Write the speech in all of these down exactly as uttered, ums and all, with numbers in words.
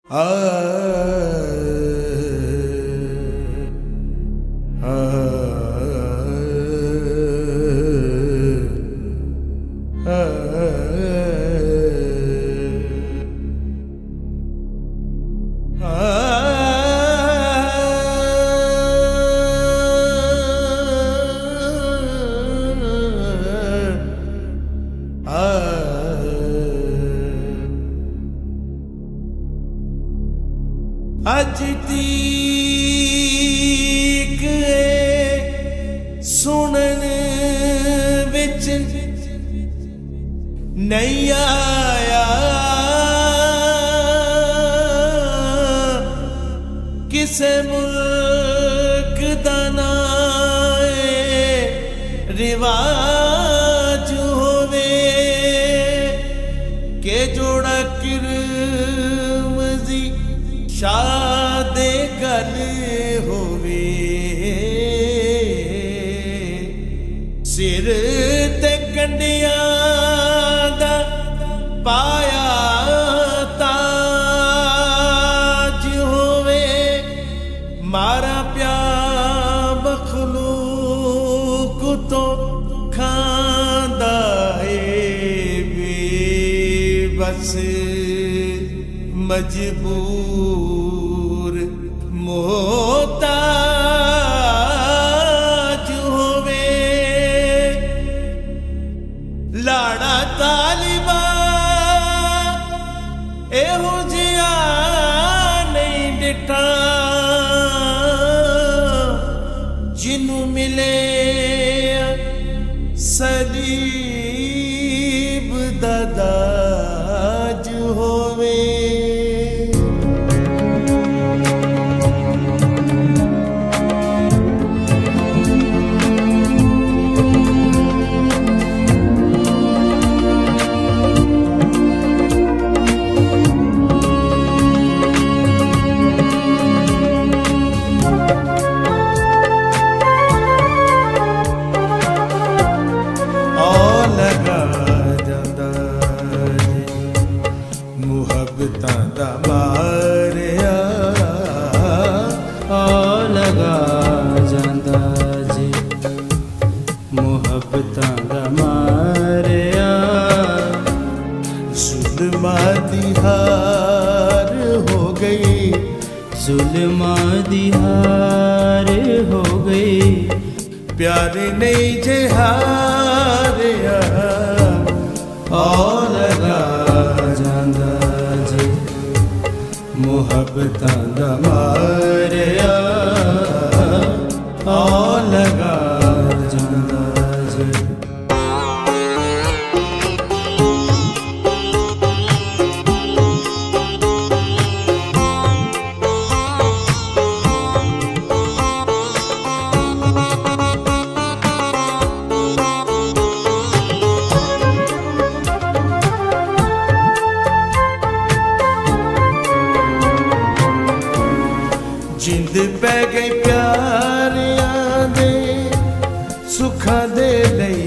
अज तीक सुनन विच नहीं आया किसे मुल्क दा नाए रिवाज होवे के जोड़ा किरमजी शादे गल होवे सिर ते कंडियां दा पाया ताज होवे मारा प्या मखलूक तो खांदा है बेबस मजबूर मोहताज होवे लाड़ा तालिबा एहो जिया नहीं डिठा जिन्नू मिले सलीब दा दाज होवे मुहब्बतां दा मारिया आ लगा जांदा जी मुहब्बतां दा मारिया जुल्मा दी हार हो गई जुल्मा दी हार हो गई प्यारे नहीं जे हारिया आ लगा जांदा जी मुहब्बतां दा मारिया आ लगा जांदा जी जिंद पै गई प्यारियां दे सुखां दे लई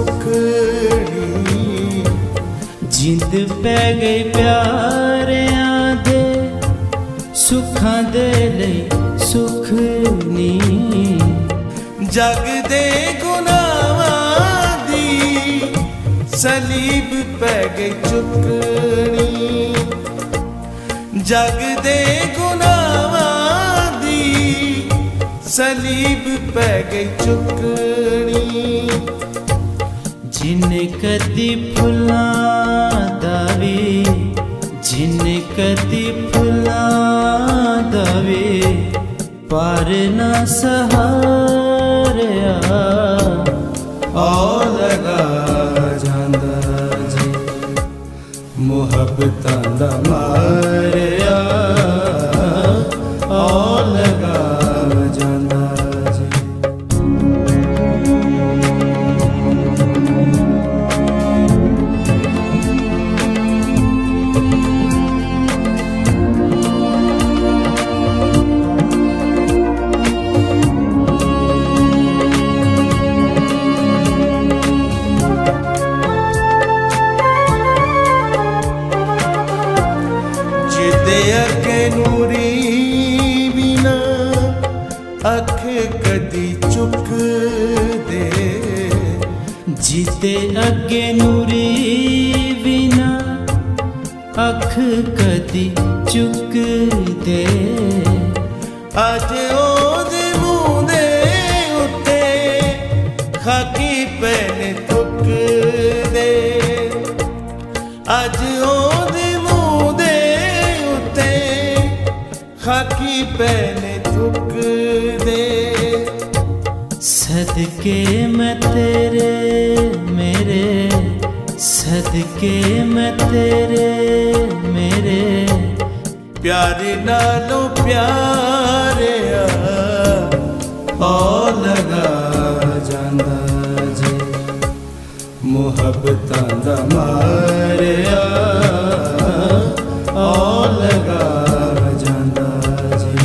सुखनी जिंद पै गई प्यारियां दे सुखां दे लई सुखनी जग दे गुनाहां दी सलीब पै गई चुकनी जग दे गुनाहां सलीब पै गई चुकनी जिन कदी फुलां दावे जिन कदी फुलां दावे पर ना सहारिया आ लगा जांदा जी मुहब्बतां दा मारिया आ लगा जांदा जी ਨੂਰੀ ਵੀ ਨਾ ਅੱਖ ਕਦੀ ਚੁੱਕਦੇ जीते अगे नूरी बिना अख कदी चुक दे अज ओदे मूंह दे उत्ते खाकी पैने थुक दे अज ओदे मूंह दे उत्ते खाकी पैने थुक दे सदके मैं तेरे मेरे सदके मैं तेरे मेरे प्यारे नालों प्यारे ओ लगा जांदा जे मुहब्बतां दा मारिया ओ लगा जांदा जे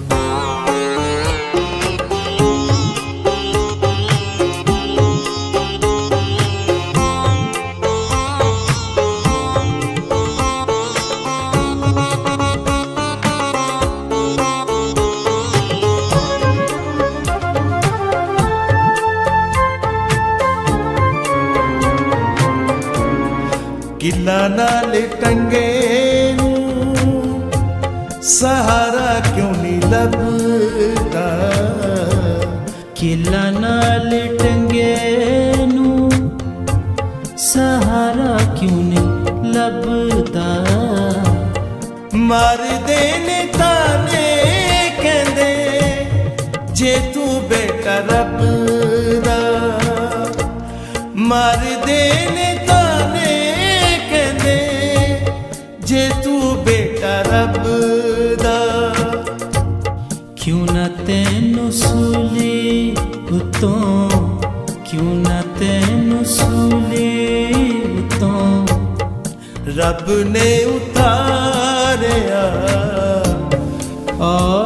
किला नाल टंगे सहारा क्यों नहीं लभदा किला नाल टंगे नू सहारा क्यों नहीं लभदा मार देने ताने कहंदे जे तू बेटा रब दा मार देने ताने जे तू बेटा रब दा क्यों ना तेनू सूली उतों क्यों ना तेनू सूली उतों रब ने उतारिया ओ